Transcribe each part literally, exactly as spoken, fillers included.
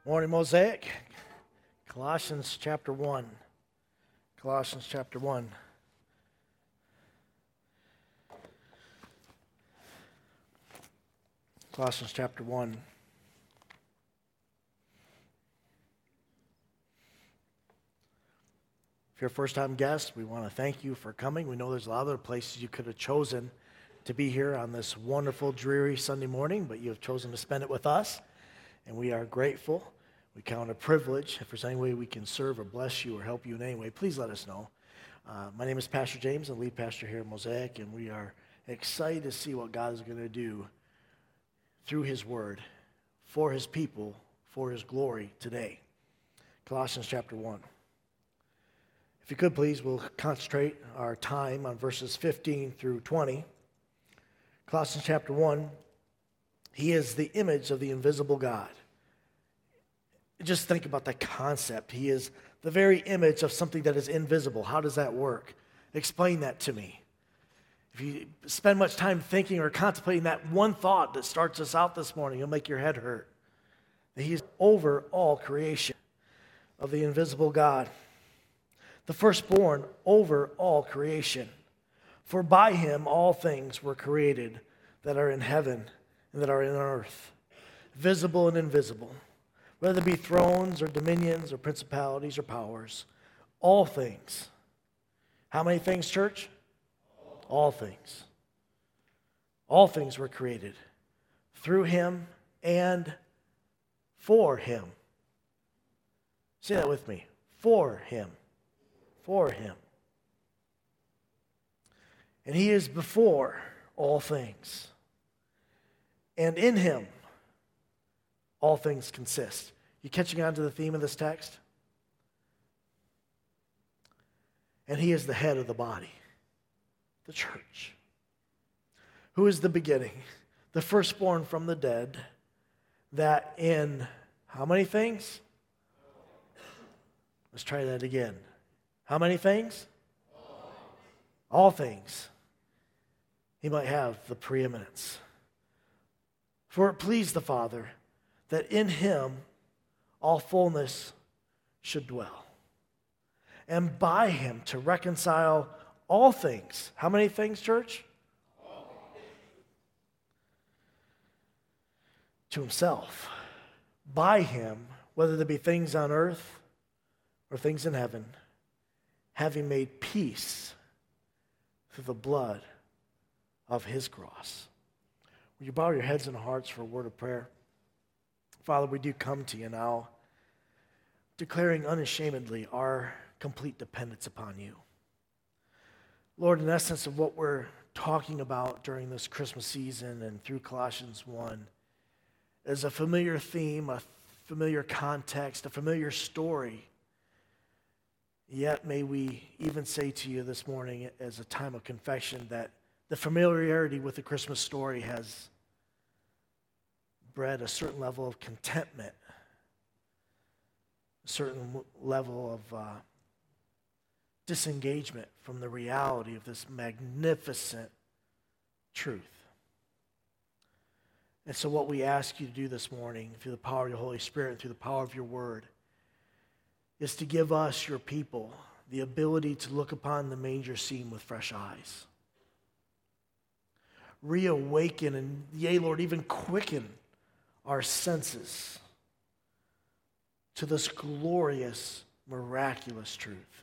Morning, Mosaic. Colossians chapter one. Colossians chapter one. Colossians chapter one. If you're a first-time guest, we want to thank you for coming. We know there's a lot of other places you could have chosen to be here on this wonderful, dreary Sunday morning, but you have chosen to spend it with us, and we are grateful. We count it a privilege. If there's any way we can serve or bless you or help you in any way, please let us know. Uh, my name is Pastor James, I'm lead pastor here at Mosaic, and we are excited to see what God is going to do through His Word, for His people, for His glory today. Colossians chapter one. If you could, please, we'll concentrate our time on verses fifteen through twenty. Colossians chapter one, He is the image of the invisible God. Just think about that concept. He is the very image of something that is invisible. How does that work? Explain that to me. If you spend much time thinking or contemplating that one thought that starts us out this morning, it'll make your head hurt. That He is over all creation of the invisible God. The firstborn over all creation. For by Him all things were created that are in heaven and that are in earth, visible and invisible. Whether it be thrones or dominions or principalities or powers, all things. How many things, church? All things. All things were created through Him and for Him. Say that with me. For Him. For Him. And He is before all things. And in Him, all things consist. You catching on to the theme of this text? And He is the head of the body, the church, who is the beginning, the firstborn from the dead, that in how many things? Let's try that again. How many things? All things. He might have the preeminence. For it pleased the Father that in Him all fullness should dwell, and by Him to reconcile all things. How many things, church? To Himself. By Him, whether there be things on earth or things in heaven, having made peace through the blood of His cross. Will you bow your heads and hearts for a word of prayer? Father, we do come to You now, declaring unashamedly our complete dependence upon You. Lord, in essence of what we're talking about during this Christmas season and through Colossians one is a familiar theme, a familiar context, a familiar story. Yet may we even say to You this morning as a time of confession that the familiarity with the Christmas story has bred a certain level of contentment, a certain level of uh, disengagement from the reality of this magnificent truth. And so what we ask You to do this morning, through the power of Your Holy Spirit and through the power of Your Word, is to give us, Your people, the ability to look upon the manger scene with fresh eyes. Reawaken and, yea, Lord, even quicken our senses to this glorious, miraculous truth.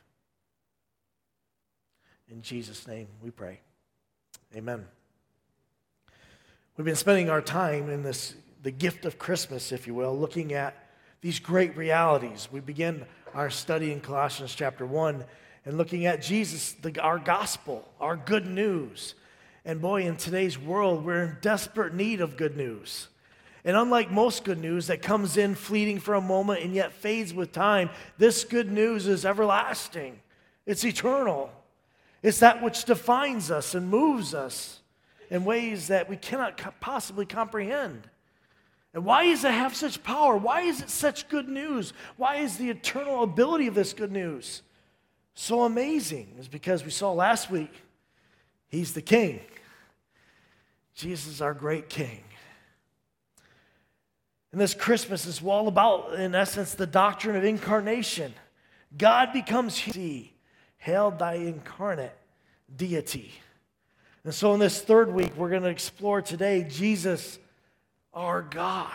In Jesus' name we pray. Amen. We've been spending our time in this, the gift of Christmas, if you will, looking at these great realities. We begin our study in Colossians chapter one and looking at Jesus, the, our gospel, our good news. And boy, in today's world, we're in desperate need of good news. And unlike most good news that comes in fleeting for a moment and yet fades with time, this good news is everlasting. It's eternal. It's that which defines us and moves us in ways that we cannot co- possibly comprehend. And why does it have such power? Why is it such good news? Why is the eternal ability of this good news so amazing? It's because we saw last week, He's the King. Jesus is our great King. And this Christmas is all about, in essence, the doctrine of incarnation. God becomes human. Hail thy incarnate deity. And so in this third week, we're going to explore today Jesus, our God.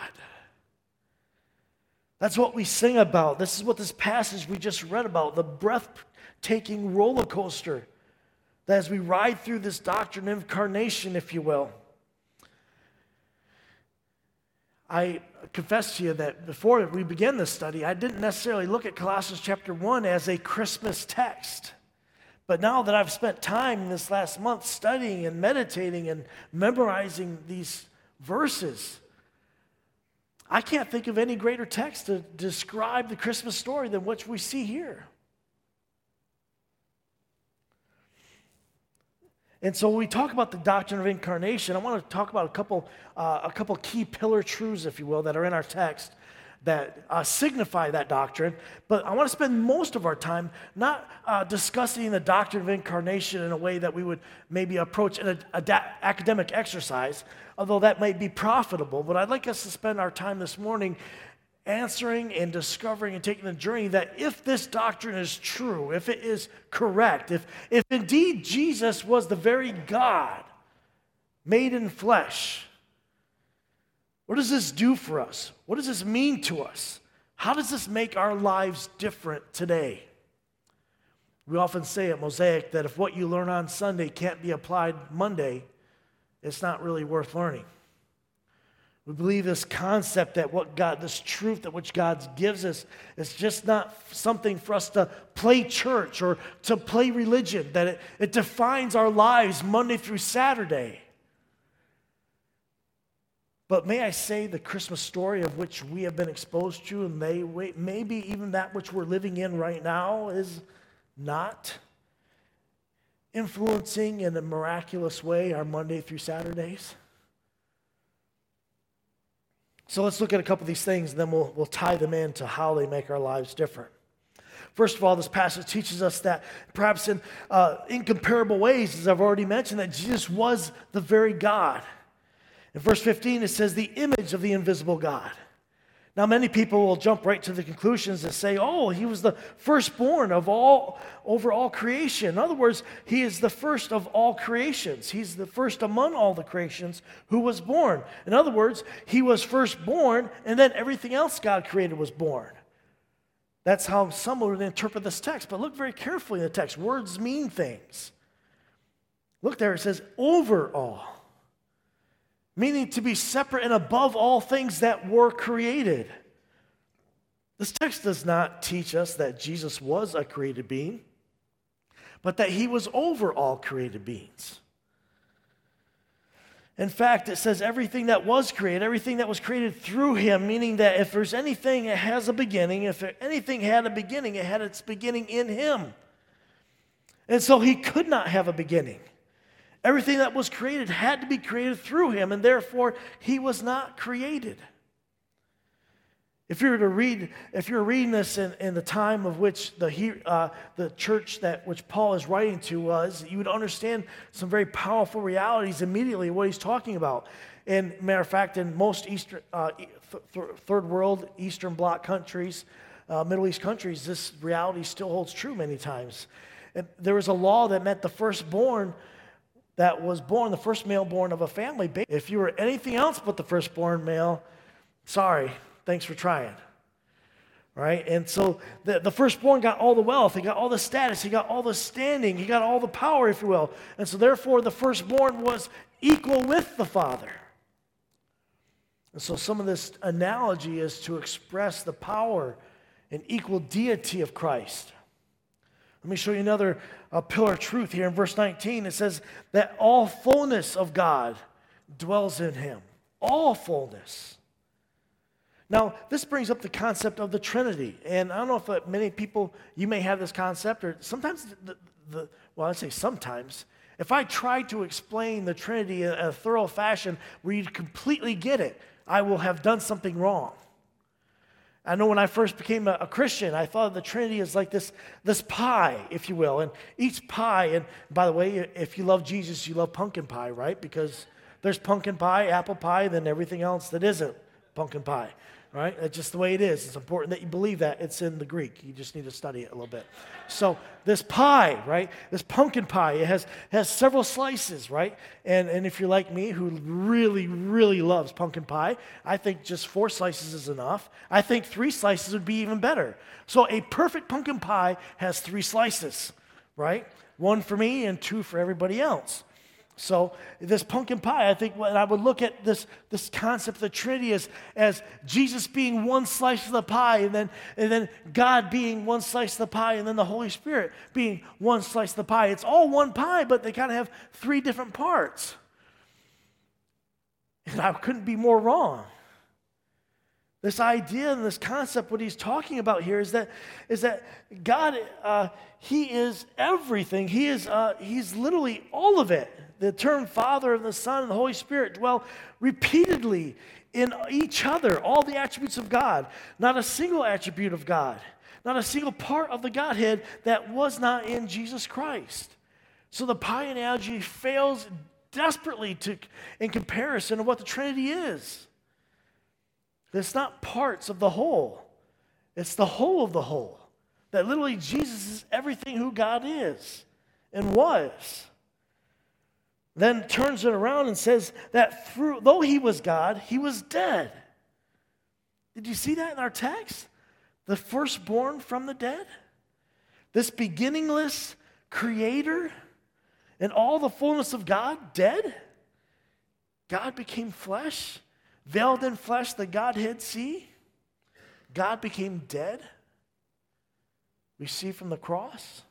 That's what we sing about. This is what this passage we just read about, the breathtaking roller coaster that as we ride through this doctrine of incarnation, if you will. I confess to you that before we began this study, I didn't necessarily look at Colossians chapter one as a Christmas text. But now that I've spent time this last month studying and meditating and memorizing these verses, I can't think of any greater text to describe the Christmas story than what we see here. And so when we talk about the doctrine of incarnation, I want to talk about a couple, uh, a couple key pillar truths, if you will, that are in our text that uh, signify that doctrine. But I want to spend most of our time not uh, discussing the doctrine of incarnation in a way that we would maybe approach an a, a academic exercise, although that might be profitable. But I'd like us to spend our time this morning answering and discovering and taking the journey that if this doctrine is true, if it is correct, if, if indeed Jesus was the very God made in flesh, what does this do for us? What does this mean to us? How does this make our lives different today? We often say at Mosaic that if what you learn on Sunday can't be applied Monday, it's not really worth learning. We believe this concept that what God, this truth that which God gives us is just not something for us to play church or to play religion, that it, it defines our lives Monday through Saturday. But may I say the Christmas story of which we have been exposed to, and may, maybe even that which we're living in right now, is not influencing in a miraculous way our Monday through Saturdays. So let's look at a couple of these things, and then we'll, we'll tie them into how they make our lives different. First of all, this passage teaches us that perhaps in uh, incomparable ways, as I've already mentioned, that Jesus was the very God. In verse fifteen, it says, the image of the invisible God. Now, many people will jump right to the conclusions and say, oh, he was the firstborn of all, over all creation. In other words, he is the first of all creations. He's the first among all the creations who was born. In other words, he was first born, and then everything else God created was born. That's how some would interpret this text. But look very carefully in the text. Words mean things. Look there, it says, over all. Meaning to be separate and above all things that were created. This text does not teach us that Jesus was a created being, but that he was over all created beings. In fact, it says everything that was created, everything that was created through him, meaning that if there's anything that has a beginning, if anything had a beginning, it had its beginning in him. And so he could not have a beginning. Everything that was created had to be created through him, and therefore he was not created. If you were to read, if you're reading this in, in the time of which the uh, the church that which Paul is writing to was, you would understand some very powerful realities immediately what he's talking about. And matter of fact, in most Eastern, uh, th- th- third world, Eastern Bloc countries, uh, Middle East countries, this reality still holds true many times. And there was a law that meant the firstborn that was born, the first male born of a family. If you were anything else but the firstborn male, sorry, thanks for trying. Right? And so the, the firstborn got all the wealth, he got all the status, he got all the standing, he got all the power, if you will. And so therefore the firstborn was equal with the father. And so some of this analogy is to express the power and equal deity of Christ. Let me show you another uh, pillar of truth here in verse nineteen. It says that all fullness of God dwells in him. All fullness. Now, this brings up the concept of the Trinity. And I don't know if uh, many people, you may have this concept, or sometimes, the, the, well, I'd say sometimes, if I try to explain the Trinity in a thorough fashion where you completely get it, I will have done something wrong. I know when I first became a, a Christian, I thought of the Trinity as like this, this pie, if you will. And each pie, and by the way, if you love Jesus, you love pumpkin pie, right? Because there's pumpkin pie, apple pie, then everything else that isn't pumpkin pie, right? That's just the way it is. It's important that you believe that. It's in the Greek. You just need to study it a little bit. So this pie, right, this pumpkin pie, it has, has several slices, right? And, and if you're like me, who really, really loves pumpkin pie, I think just four slices is enough. I think three slices would be even better. So a perfect pumpkin pie has three slices, right? One for me and two for everybody else. So this pumpkin pie, I think when I would look at this, this concept of the Trinity as, as Jesus being one slice of the pie, and then, and then God being one slice of the pie, and then the Holy Spirit being one slice of the pie. It's all one pie, but they kind of have three different parts. And I couldn't be more wrong. This idea and this concept, what he's talking about here is that, is that God, uh, he is everything. He is, uh, he's literally all of it. The term Father and the Son and the Holy Spirit dwell repeatedly in each other, all the attributes of God. Not a single attribute of God, not a single part of the Godhead that was not in Jesus Christ. So the pie analogy fails desperately to, in comparison of what the Trinity is. It's not parts of the whole. It's the whole of the whole. That literally Jesus is everything who God is and was. Then turns it around and says that through, though he was God, he was dead. Did you see that in our text? The firstborn from the dead? This beginningless creator and all the fullness of God dead? God became flesh, veiled in flesh, the Godhead see? God became dead? We see from the cross.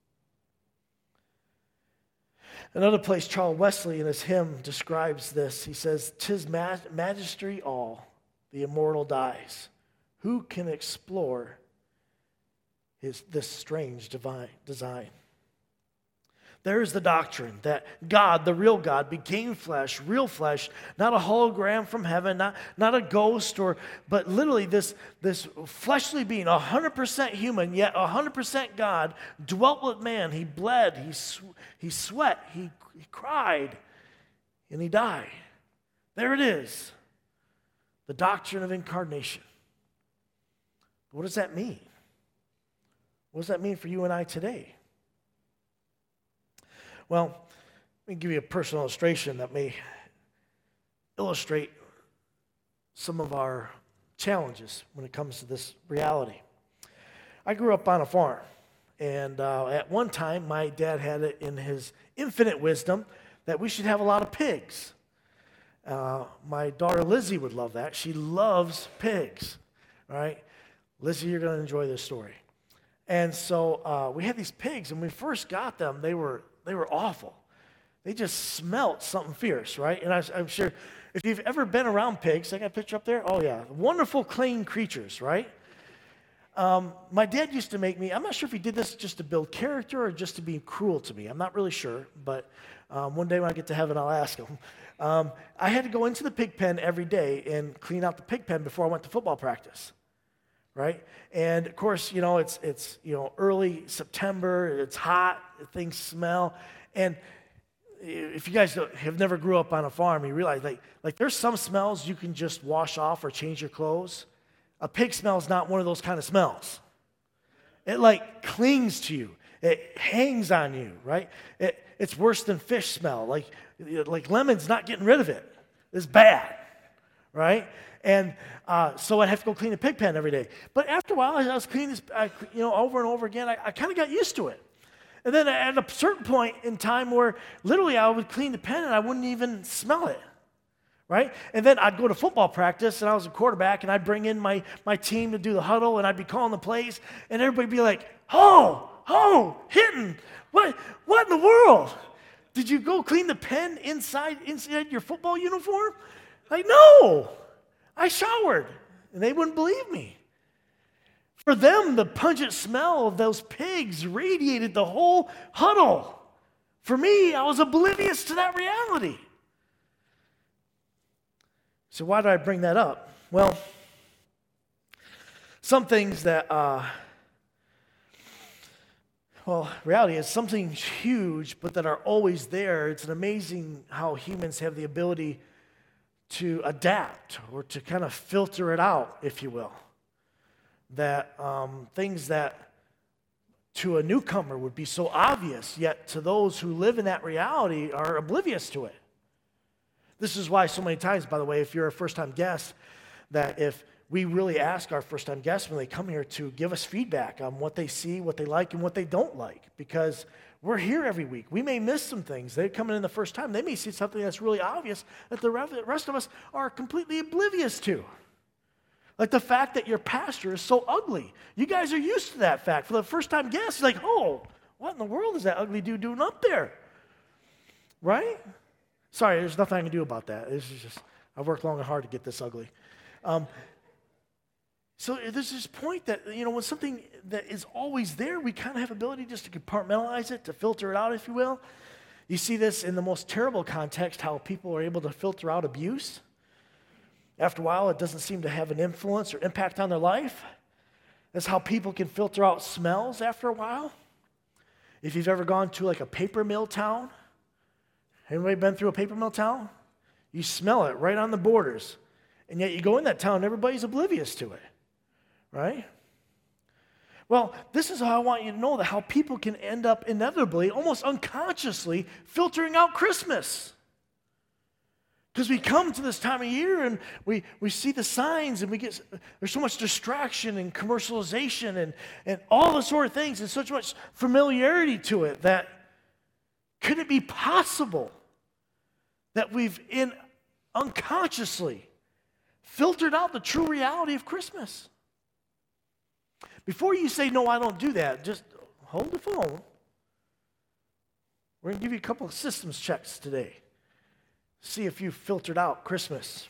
Another place, Charles Wesley in his hymn describes this. He says, "'Tis majesty all, the immortal dies. Who can explore his, this strange divine design?" There is the doctrine that God, the real God, became flesh, real flesh, not a hologram from heaven, not, not a ghost, or but literally this, this fleshly being, one hundred percent human, yet one hundred percent God, dwelt with man. He bled, he, sw- he sweat, he, he cried, and he died. There it is, the doctrine of incarnation. What does that mean? What does that mean for you and I today? Well, let me give you a personal illustration that may illustrate some of our challenges when it comes to this reality. I grew up on a farm, and uh, at one time, my dad had it in his infinite wisdom that we should have a lot of pigs. Uh, my daughter Lizzie would love that. She loves pigs, all right? Lizzie, you're going to enjoy this story. And so uh, we had these pigs, and when we first got them, they were They were awful. They just smelled something fierce, right? And I, I'm sure if you've ever been around pigs, I got a picture up there. Oh, yeah. Wonderful, clean creatures, right? Um, my dad used to make me, I'm not sure if he did this just to build character or just to be cruel to me. I'm not really sure, but um, one day when I get to heaven, I'll ask him. Um, I had to go into the pig pen every day and clean out the pig pen before I went to football practice. Right? And of course, you know, it's it's you know early September, it's hot, things smell. And if you guys don't, have never grew up on a farm, you realize like like there's some smells you can just wash off or change your clothes. A pig smell is not one of those kind of smells. It like clings to you. It hangs on you, right? It, it's worse than fish smell. Like like lemon's not getting rid of it. It's bad, right? And uh, so I'd have to go clean the pig pen every day. But after a while, I was cleaning this, I, you know, over and over again. I, I kind of got used to it. And then at a certain point in time where literally I would clean the pen and I wouldn't even smell it, right? And then I'd go to football practice, and I was a quarterback, and I'd bring in my, my team to do the huddle, and I'd be calling the plays, and everybody would be like, "Oh, oh, hitting. What, what in the world? Did you go clean the pen inside, inside your football uniform?" Like, no. I showered, and they wouldn't believe me. For them, the pungent smell of those pigs radiated the whole huddle. For me, I was oblivious to that reality. So why do I bring that up? Well, some things that, uh, well, reality is something huge, but that are always there. It's an amazing how humans have the ability to adapt or to kind of filter it out, if you will. That um, things that to a newcomer would be so obvious, yet to those who live in that reality are oblivious to it. This is why so many times, by the way, if you're a first-time guest, that if we really ask our first-time guests when they come here to give us feedback on what they see, what they like, and what they don't like, because we're here every week. We may miss some things. They're coming in the first time. They may see something that's really obvious that the rest of us are completely oblivious to. Like the fact that your pastor is so ugly. You guys are used to that fact. For the first-time guest, you're like, oh, what in the world is that ugly dude doing up there? Right? Sorry, there's nothing I can do about that. This is just, I've worked long and hard to get this ugly. Um, so there's this point that, you know, when something that is always there, we kind of have ability just to compartmentalize it, to filter it out, if you will. You see this in the most terrible context, how people are able to filter out abuse. After a while, it doesn't seem to have an influence or impact on their life. That's how people can filter out smells after a while. If you've ever gone to like a paper mill town, anybody been through a paper mill town? You smell it right on the borders. And yet you go in that town and everybody's oblivious to it, right? Well, this is how I want you to know that how people can end up inevitably, almost unconsciously, filtering out Christmas. Because we come to this time of year and we, we see the signs and we get, there's so much distraction and commercialization and, and all the sort of things and such much familiarity to it that could it be possible that we've in unconsciously filtered out the true reality of Christmas? Before you say, no, I don't do that, just hold the phone. We're going to give you a couple of systems checks today. See if you filtered out Christmas.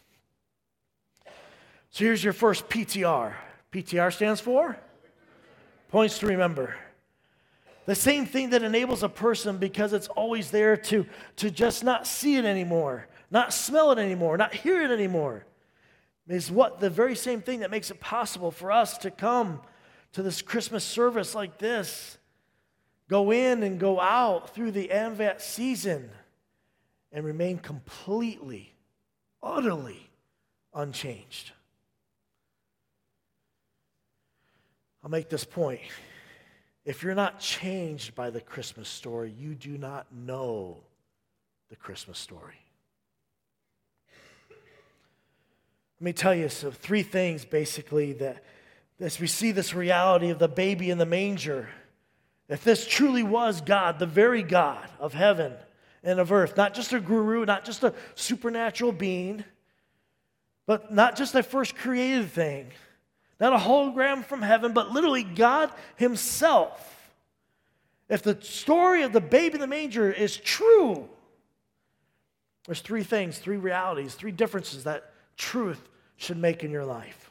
So here's your first P T R. P T R stands for? Points to remember. The same thing that enables a person, because it's always there, to, to just not see it anymore, not smell it anymore, not hear it anymore, is what the very same thing that makes it possible for us to come to this Christmas service like this, go in and go out through the AMVAT season, and remain completely, utterly unchanged. I'll make this point. If you're not changed by the Christmas story, you do not know the Christmas story. Let me tell you so three things basically that as we see this reality of the baby in the manger, if this truly was God, the very God of heaven and of earth, not just a guru, not just a supernatural being, but not just a first created thing, not a hologram from heaven, but literally God himself. If the story of the baby in the manger is true, there's three things, three realities, three differences that truth should make in your life.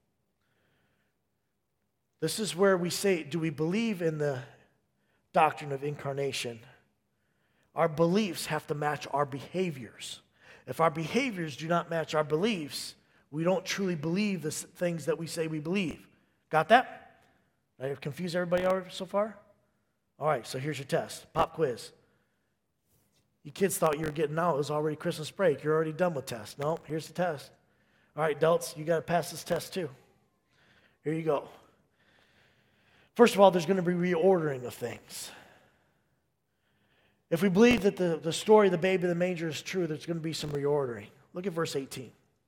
This is where we say, do we believe in the doctrine of incarnation? Our beliefs have to match our behaviors. If our behaviors do not match our beliefs, we don't truly believe the things that we say we believe. Got that? I've confused everybody already so far? All right, so here's your test. Pop quiz. You kids thought you were getting out. It was already Christmas break. You're already done with tests. No, here's the test. All right, adults, you got to pass this test too. Here you go. First of all, there's going to be reordering of things. If we believe that the, the story of the baby in the manger is true, there's going to be some reordering. Look at verse eighteen.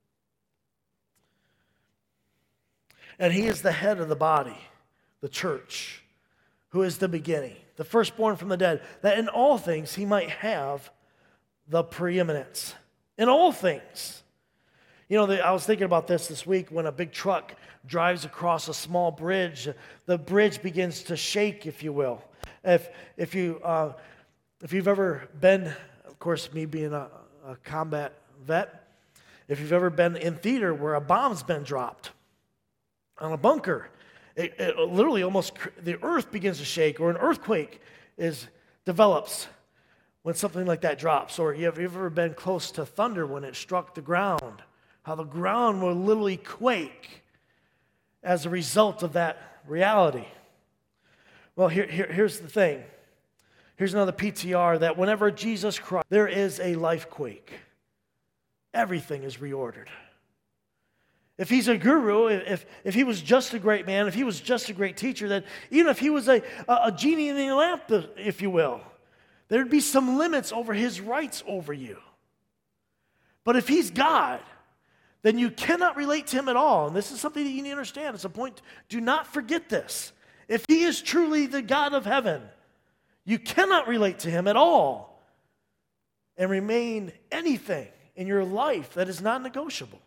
And he is the head of the body, the church, who is the beginning, the firstborn from the dead, that in all things he might have the preeminence. In all things. You know, the, I was thinking about this this week when a big truck drives across a small bridge. The bridge begins to shake, if you will. If, if, you, uh, if you've ever been, of course, me being a, a combat vet, if you've ever been in theater where a bomb's been dropped on a bunker, it, it literally almost, the earth begins to shake, or an earthquake is develops when something like that drops. Or you have you ever been close to thunder when it struck the ground? How the ground will literally quake as a result of that reality. Well, here, here, here's the thing. Here's another P T R that whenever Jesus Christ, there is a life quake. everything is reordered. If he's a guru, if, if he was just a great man, if he was just a great teacher, then even if he was a, a, a genie in the lamp, if you will, there'd be some limits over his rights over you. But if he's God, then you cannot relate to him at all. And this is something that you need to understand. It's a point. Do not forget this. If he is truly the God of heaven, you cannot relate to him at all and remain anything in your life that is not negotiable.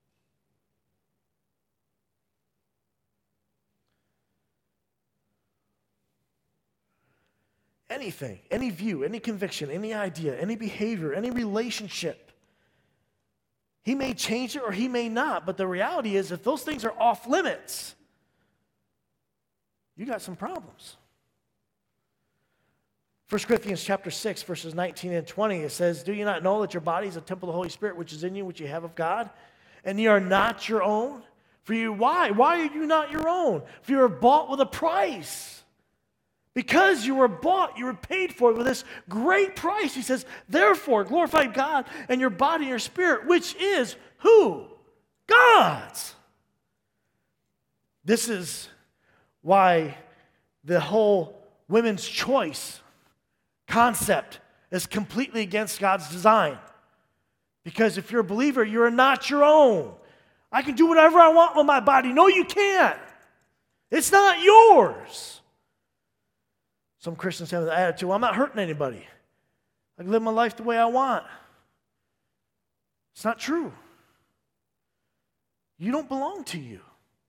Anything, any view, any conviction, any idea, any behavior, any relationship. He may change it or he may not, but the reality is if those things are off limits, you got some problems. First Corinthians chapter six, verses nineteen and twenty, it says, do you not know that your body is a temple of the Holy Spirit which is in you, which you have of God? And ye are not your own? For you, why? Why are you not your own? For you are bought with a price. Because you were bought, you were paid for it with this great price. He says, therefore, glorify God and your body and your spirit, which is who? God's. This is why the whole women's choice concept is completely against God's design. Because if you're a believer, you're not your own. I can do whatever I want with my body. No, you can't. It's not yours. Some Christians have the attitude, well, I'm not hurting anybody. I can live my life the way I want. It's not true. You don't belong to you.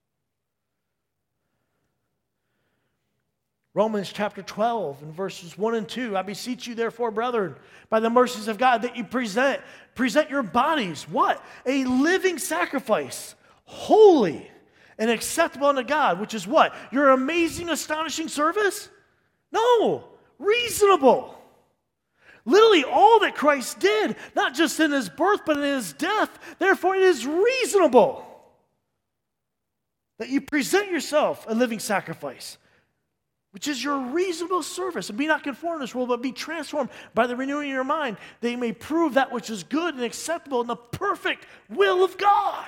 Romans chapter twelve and verses one and two, I beseech you therefore, brethren, by the mercies of God, that you present, present your bodies, what? A living sacrifice, holy and acceptable unto God, which is what? Your amazing, astonishing service? No, reasonable. Literally all that Christ did, not just in his birth, but in his death, therefore it is reasonable that you present yourself a living sacrifice, which is your reasonable service. And be not conformed to this world, but be transformed by the renewing of your mind, that you may prove that which is good and acceptable in the perfect will of God.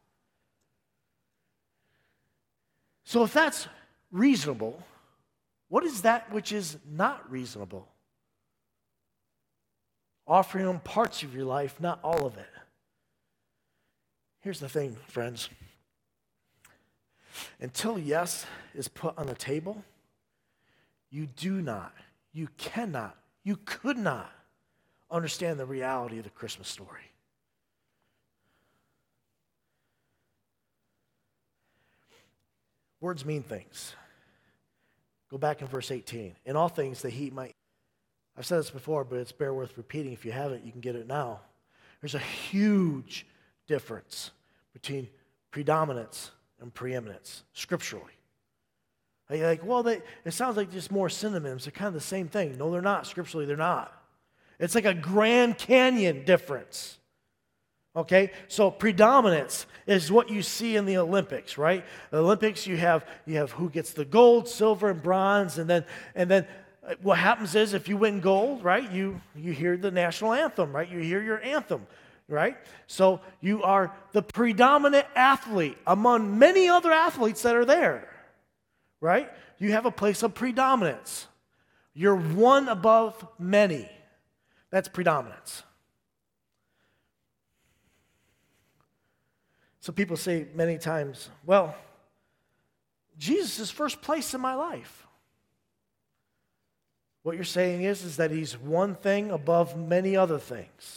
So if that's reasonable, what is that which is not reasonable? Offering him parts of your life, not all of it. Here's the thing, friends. Until yes is put on the table, you do not, you cannot, you could not understand the reality of the Christmas story. Words mean things. Go back in verse eighteen. In all things that he might, I've said this before, but it's bear worth repeating. If you haven't, you can get it now. There's a huge difference between predominance and preeminence, scripturally. You're like, well, they, it sounds like just more synonyms. They're kind of the same thing. No, they're not. Scripturally, they're not. It's like a Grand Canyon difference. Okay, so predominance is what you see in the Olympics, right? The Olympics, you have you have who gets the gold, silver, and bronze, and then and then what happens is if you win gold, right? You you hear the national anthem, right? You hear your anthem, right? So you are the predominant athlete among many other athletes that are there, right? You have a place of predominance. You're one above many. That's predominance. So people say many times, well, Jesus is first place in my life. What you're saying is, is that he's one thing above many other things.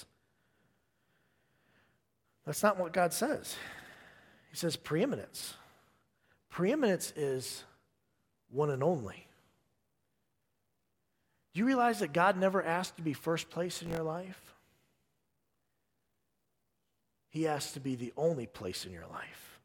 That's not what God says. He says preeminence. Preeminence is one and only. Do you realize that God never asked to be first place in your life? He asked to be the only place in your life.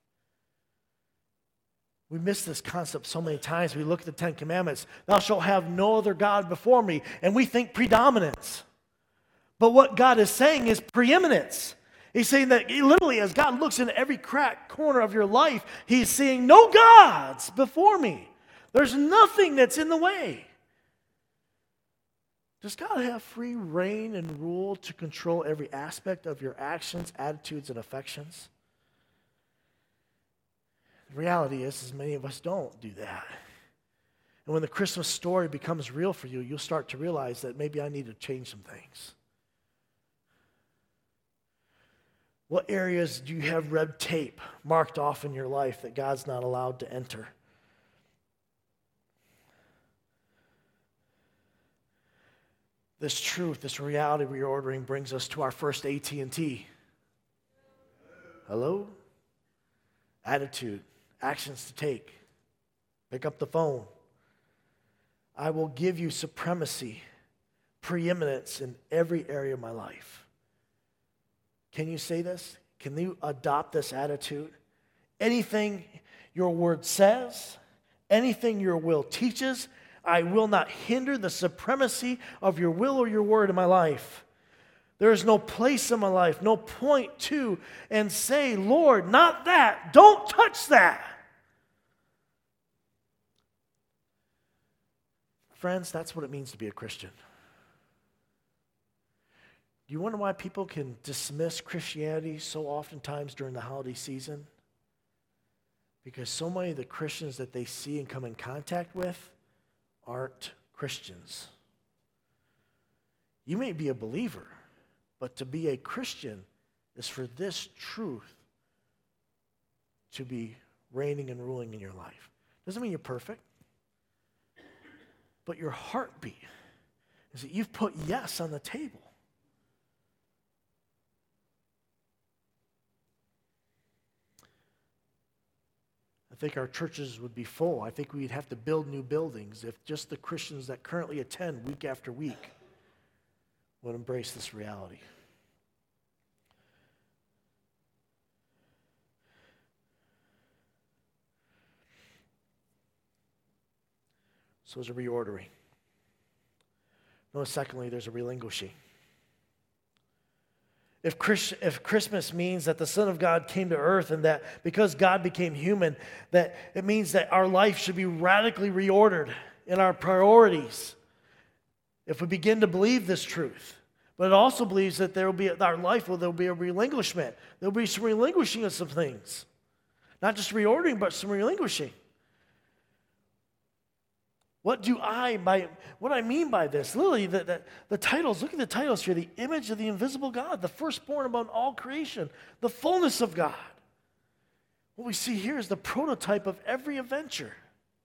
We miss this concept so many times. We look at the Ten Commandments. Thou shalt have no other God before me. And we think predominance. But what God is saying is preeminence. He's saying that literally as God looks into every crack corner of your life, he's seeing no gods before me. There's nothing that's in the way. Does God have free reign and rule to control every aspect of your actions, attitudes, and affections? The reality is, is many of us don't do that. And when the Christmas story becomes real for you, you'll start to realize that maybe I need to change some things. What areas do you have red tape marked off in your life that God's not allowed to enter? This truth, this reality reordering brings us to our first A T and T. Hello? Attitude, actions to take. Pick up the phone. I will give you supremacy, preeminence in every area of my life. Can you say this? Can you adopt this attitude? Anything your word says, anything your will teaches, I will not hinder the supremacy of your will or your word in my life. There is no place in my life, no point to, and say, Lord, not that. Don't touch that. Friends, that's what it means to be a Christian. Do you wonder why people can dismiss Christianity so oftentimes during the holiday season? Because so many of the Christians that they see and come in contact with aren't Christians. You may be a believer, but to be a Christian is for this truth to be reigning and ruling in your life. Doesn't mean you're perfect, but your heartbeat is that you've put yes on the table. I think our churches would be full. I think we'd have to build new buildings if just the Christians that currently attend week after week would embrace this reality. So there's a reordering. Notice, secondly, there's a relinquishing. If, Christ, if Christmas means that the Son of God came to earth and that because God became human, that it means that our life should be radically reordered in our priorities if we begin to believe this truth. But it also believes that there will be our life, well, there will be a relinquishment. There will be some relinquishing of some things. Not just reordering, but some relinquishing. What do I, by, what I mean by this? Literally, the, the, the titles, look at the titles here. The image of the invisible God, the firstborn among all creation, the fullness of God. What we see here is the prototype of every adventure.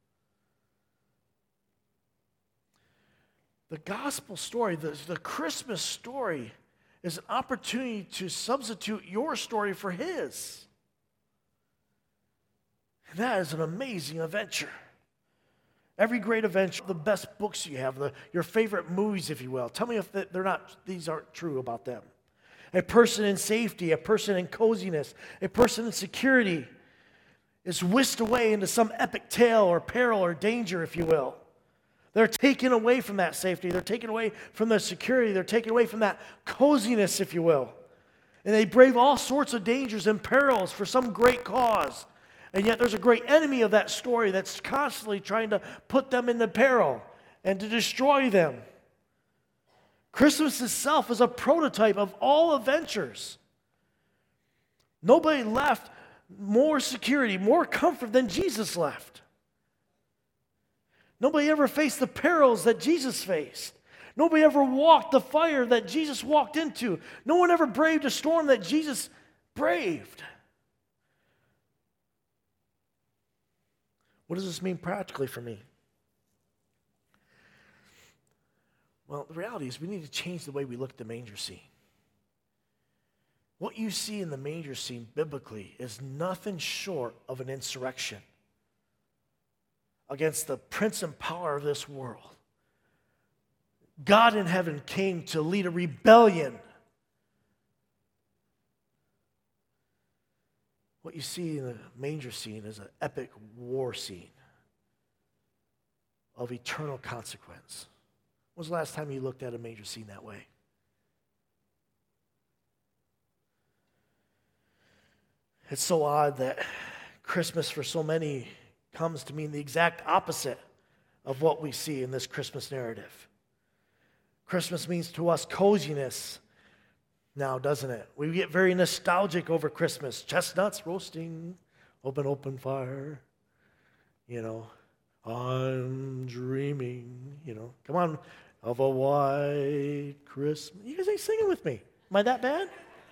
The gospel story, the, the Christmas story, is an opportunity to substitute your story for his. And that is an amazing adventure. Every great adventure, the best books you have, the, your favorite movies, if you will. Tell me if they're not, these aren't true about them. A person in safety, a person in coziness, a person in security is whisked away into some epic tale or peril or danger, if you will. They're taken away from that safety. They're taken away from their security. They're taken away from that coziness, if you will. And they brave all sorts of dangers and perils for some great cause. And yet there's a great enemy of that story that's constantly trying to put them into peril and to destroy them. Christmas itself is a prototype of all adventures. Nobody left more security, more comfort than Jesus left. Nobody ever faced the perils that Jesus faced. Nobody ever walked the fire that Jesus walked into. No one ever braved a storm that Jesus braved. What does this mean practically for me? Well, the reality is we need to change the way we look at the manger scene. What you see in the manger scene biblically is nothing short of an insurrection against the prince and power of this world. God in heaven came to lead a rebellion. What you see in the manger scene is an epic war scene of eternal consequence. When was the last time you looked at a manger scene that way? It's so odd that Christmas for so many comes to mean the exact opposite of what we see in this Christmas narrative. Christmas means to us coziness now, doesn't it? We get very nostalgic over Christmas. Chestnuts roasting, open, open fire. You know, I'm dreaming, you know. Come on, of a white Christmas. You guys ain't singing with me. Am I that bad?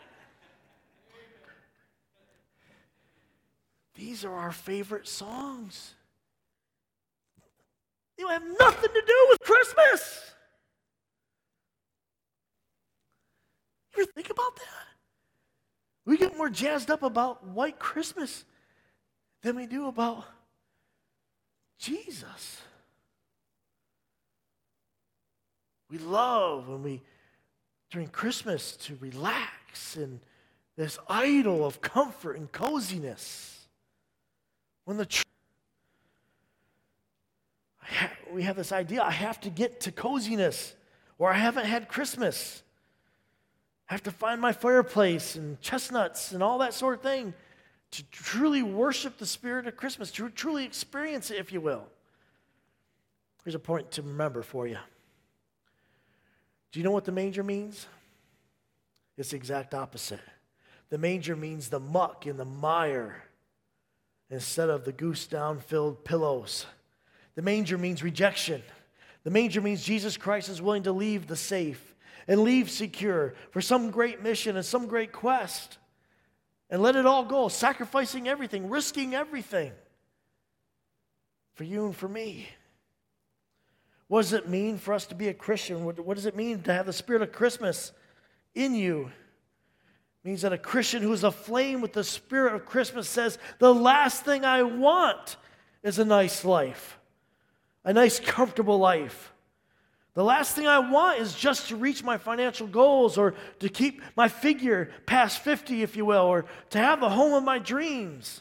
These are our favorite songs. They have nothing to do with Christmas. You ever think about that? We get more jazzed up about white Christmas than we do about Jesus. We love when we, during Christmas, to relax in this idol of comfort and coziness. When the tr- ha- we have this idea, I have to get to coziness, or I haven't had Christmas. I have to find my fireplace and chestnuts and all that sort of thing to truly worship the spirit of Christmas, to truly experience it, if you will. Here's a point to remember for you. Do you know what the manger means? It's the exact opposite. The manger means the muck and the mire instead of the goose down-filled pillows. The manger means rejection. The manger means Jesus Christ is willing to leave the safe and leave secure for some great mission and some great quest and let it all go, sacrificing everything, risking everything for you and for me. What does it mean for us to be a Christian? What, what does it mean to have the spirit of Christmas in you? It means that a Christian who is aflame with the spirit of Christmas says, the last thing I want is a nice life, a nice, comfortable life. The last thing I want is just to reach my financial goals or to keep my figure past fifty, if you will, or to have the home of my dreams.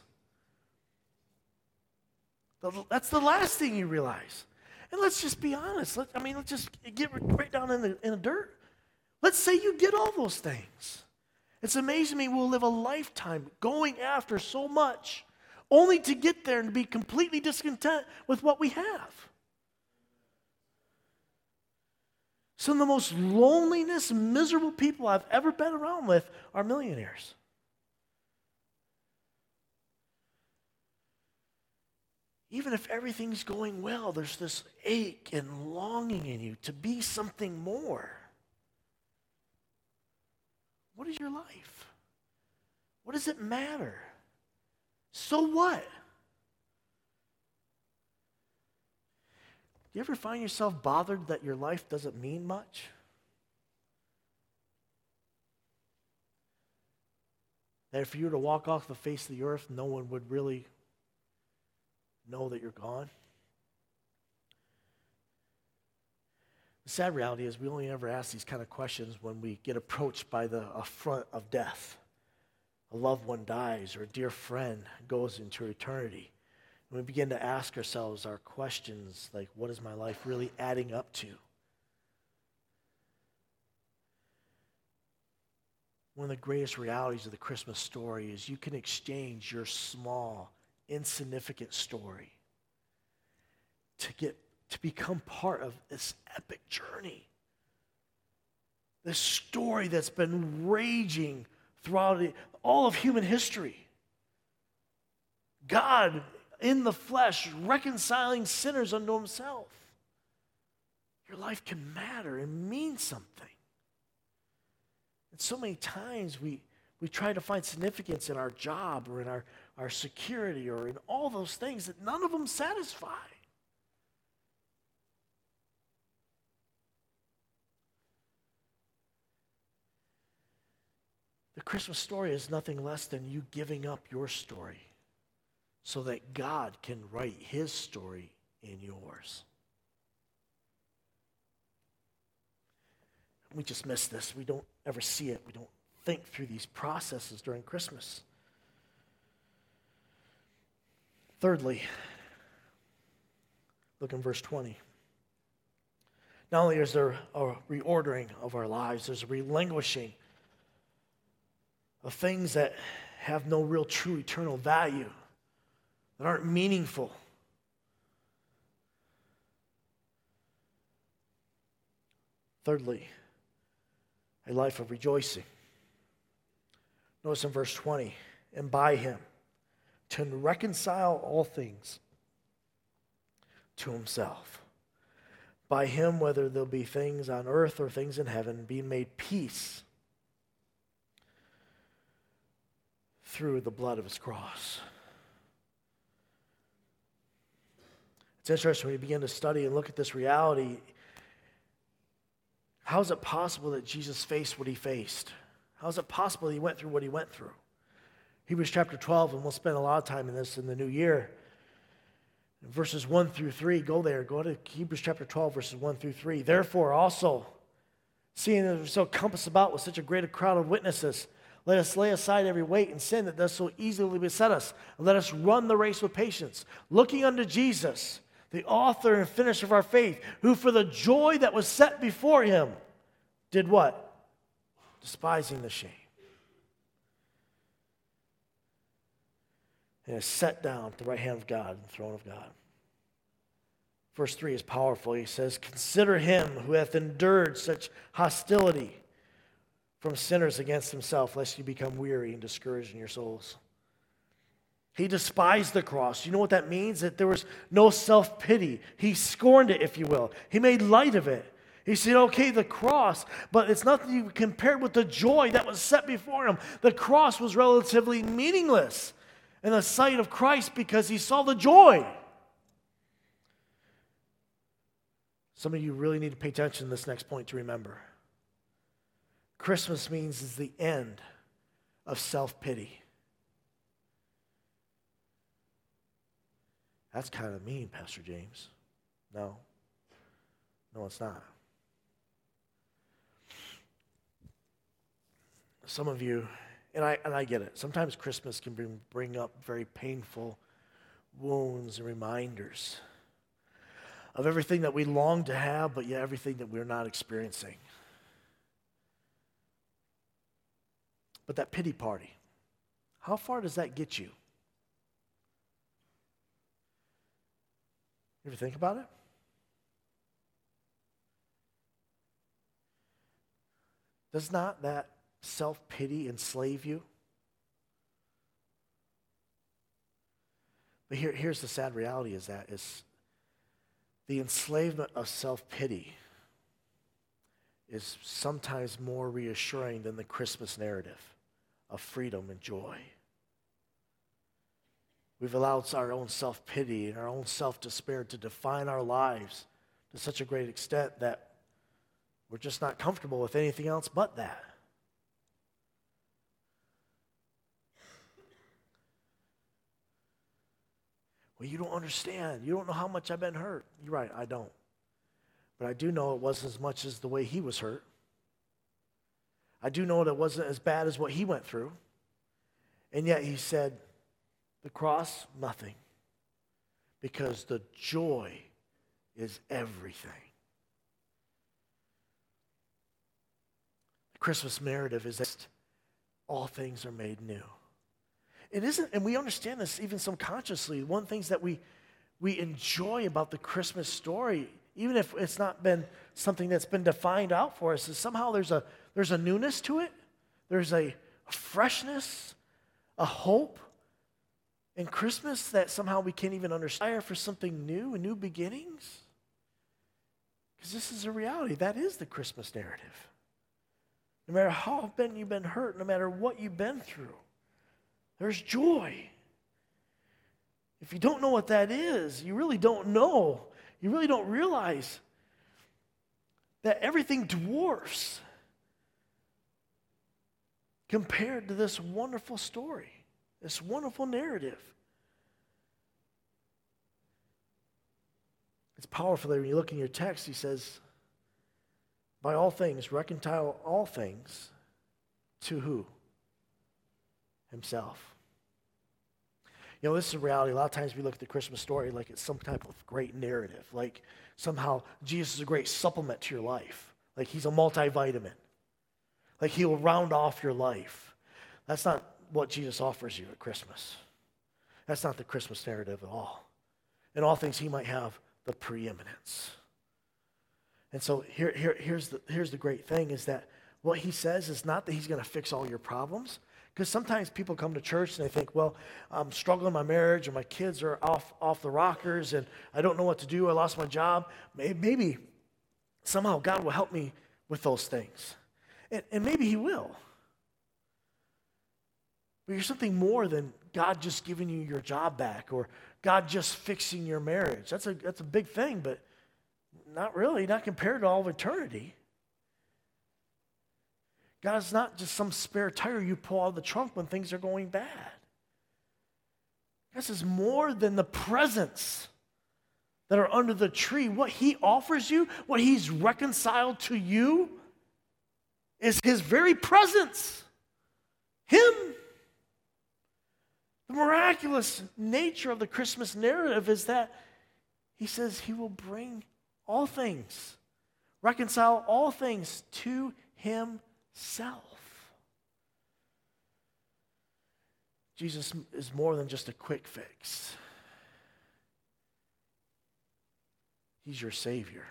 That's the last thing you realize. And let's just be honest. Let, I mean, let's just get right down in the, in the dirt. Let's say you get all those things. It's amazing to me we'll live a lifetime going after so much only to get there and to be completely discontent with what we have. Some of the most loneliness, miserable people I've ever been around with are millionaires. Even if everything's going well, there's this ache and longing in you to be something more. What is your life? What does it matter? So what? Do you ever find yourself bothered that your life doesn't mean much? That if you were to walk off the face of the earth, no one would really know that you're gone? The sad reality is we only ever ask these kind of questions when we get approached by the affront of death. A loved one dies or a dear friend goes into eternity. And we begin to ask ourselves our questions like, what is my life really adding up to? One of the greatest realities of the Christmas story is you can exchange your small, insignificant story to get to become part of this epic journey. This story that's been raging throughout all of human history. God in the flesh reconciling sinners unto himself. Your life can matter and mean something. And so many times we, we try to find significance in our job or in our, our security or in all those things that none of them satisfy. The Christmas story is nothing less than you giving up your story so that God can write his story in yours. We just miss this. We don't ever see it. We don't think through these processes during Christmas. Thirdly, look in verse twenty. Not only is there a reordering of our lives, there's a relinquishing of things that have no real true eternal value, that aren't meaningful. Thirdly, a life of rejoicing. Notice in verse twenty, and by him to reconcile all things to himself. By him, whether there'll be things on earth or things in heaven, being made peace through the blood of his cross. It's interesting when you begin to study and look at this reality. How is it possible that Jesus faced what he faced? How is it possible that he went through what he went through? Hebrews chapter twelve, and we'll spend a lot of time in this in the new year. Verses one through three, go there. Go to Hebrews chapter twelve, verses one through three. Therefore also, seeing that we're so compassed about with such a great crowd of witnesses, let us lay aside every weight and sin that does so easily beset us, and let us run the race with patience, looking unto Jesus, the author and finisher of our faith, who for the joy that was set before him did what? Despising the shame. And is set down at the right hand of God, the throne of God. Verse three is powerful. He says, consider him who hath endured such hostility from sinners against himself, lest you become weary and discouraged in your souls. He despised the cross. You know what that means? That there was no self-pity. He scorned it, if you will. He made light of it. He said, okay, the cross, but it's nothing compared with the joy that was set before him. The cross was relatively meaningless in the sight of Christ because he saw the joy. Some of you really need to pay attention to this next point to remember. Christmas means is the end of self-pity. That's kind of mean, Pastor James. No. No, it's not. Some of you, and I and I get it, sometimes Christmas can bring, bring up very painful wounds and reminders of everything that we long to have, but yet everything that we're not experiencing. But that pity party, how far does that get you? You ever think about it? Does not that self-pity enslave you? But here, here's the sad reality is that is the enslavement of self-pity is sometimes more reassuring than the Christmas narrative of freedom and joy. We've allowed our own self-pity and our own self-despair to define our lives to such a great extent that we're just not comfortable with anything else but that. Well, you don't understand. You don't know how much I've been hurt. You're right, I don't. But I do know it wasn't as much as the way he was hurt. I do know it wasn't as bad as what he went through. And yet he said, the cross, nothing. Because the joy is everything. The Christmas narrative is that all things are made new. It isn't, and we understand this even subconsciously. One of the things that we, we enjoy about the Christmas story, even if it's not been something that's been defined out for us, is somehow there's a, there's a newness to it. There's a freshness, a hope in Christmas that somehow we can't even understand for something new and new beginnings. Because this is a reality. That is the Christmas narrative. No matter how often you've been hurt, no matter what you've been through, there's joy. If you don't know what that is, you really don't know. You really don't realize that everything dwarfs compared to this wonderful story, this wonderful narrative. It's powerful there when you look in your text. He says, by all things, reconcile all things to who? Himself. You know, this is a reality. A lot of times we look at the Christmas story like it's some type of great narrative. Like somehow Jesus is a great supplement to your life. Like he's a multivitamin. Like he will round off your life. That's not what Jesus offers you at Christmas. That's not the Christmas narrative at all. In all things, he might have the preeminence. And so here, here, here's, the, here's the great thing is that what he says is not that he's going to fix all your problems. Because sometimes people come to church and they think, well, I'm struggling in my marriage or my kids are off, off the rockers and I don't know what to do. I lost my job. Maybe somehow God will help me with those things. And, and maybe he will. But you're something more than God just giving you your job back or God just fixing your marriage. That's a, that's a big thing, but not really, not compared to all of eternity. God's not just some spare tire you pull out of the trunk when things are going bad. God is more than the presents that are under the tree. What he offers you, what he's reconciled to you, is his very presence. Him. The miraculous nature of the Christmas narrative is that he says he will bring all things, reconcile all things to himself. Self. Jesus is more than just a quick fix. He's your Savior.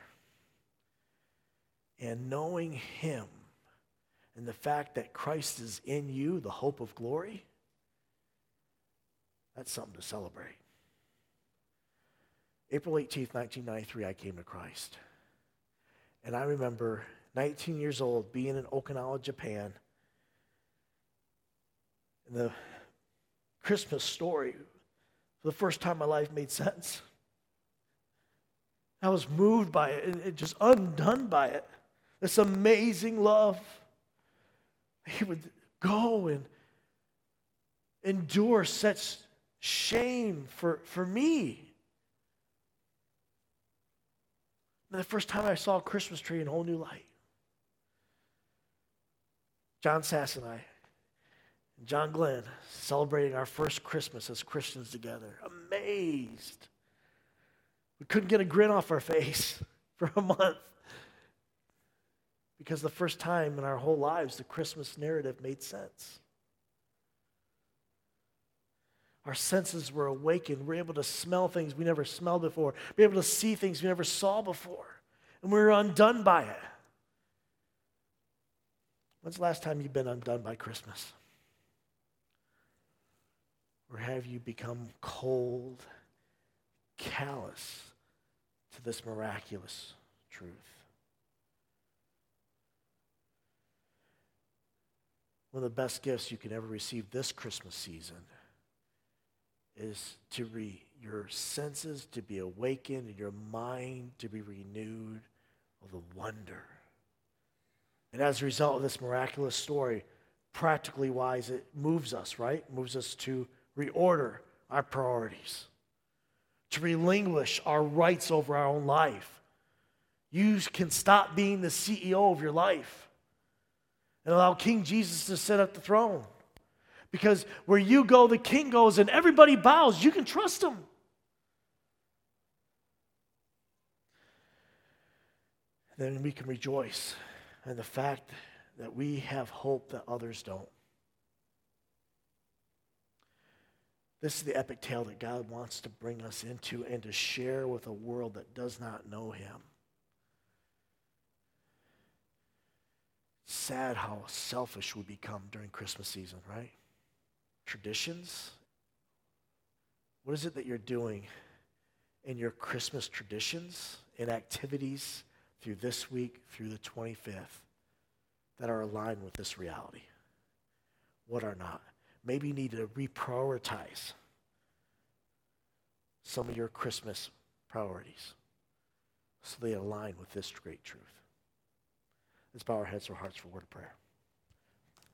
And knowing him and the fact that Christ is in you, the hope of glory, that's something to celebrate. April eighteenth, nineteen ninety-three, I came to Christ. And I remember nineteen years old, being in Okinawa, Japan. And the Christmas story, for the first time in my life, made sense. I was moved by it and it just undone by it. This amazing love. He would go and endure such shame for, for me. And the first time I saw a Christmas tree in a whole new light. John Sass and I, and John Glenn, celebrating our first Christmas as Christians together. Amazed. We couldn't get a grin off our face for a month. Because the first time in our whole lives, the Christmas narrative made sense. Our senses were awakened. We were able to smell things we never smelled before. We were able to see things we never saw before. And we were undone by it. When's the last time you've been undone by Christmas? Or have you become cold, callous to this miraculous truth? One of the best gifts you can ever receive this Christmas season is to re, your senses to be awakened and your mind to be renewed of the wonder. And as a result of this miraculous story, practically wise, it moves us, right? It moves us to reorder our priorities, to relinquish our rights over our own life. You can stop being the C E O of your life and allow King Jesus to sit at the throne. Because where you go, the king goes, and everybody bows. You can trust him. Then we can rejoice in the fact that we have hope that others don't. This is the epic tale that God wants to bring us into and to share with a world that does not know him. Sad how selfish we become during Christmas season, right? Traditions. What is it that you're doing in your Christmas traditions and activities through this week, through the twenty-fifth, that are aligned with this reality? What are not? Maybe you need to reprioritize some of your Christmas priorities so they align with this great truth. Let's bow our heads or hearts for a word of prayer.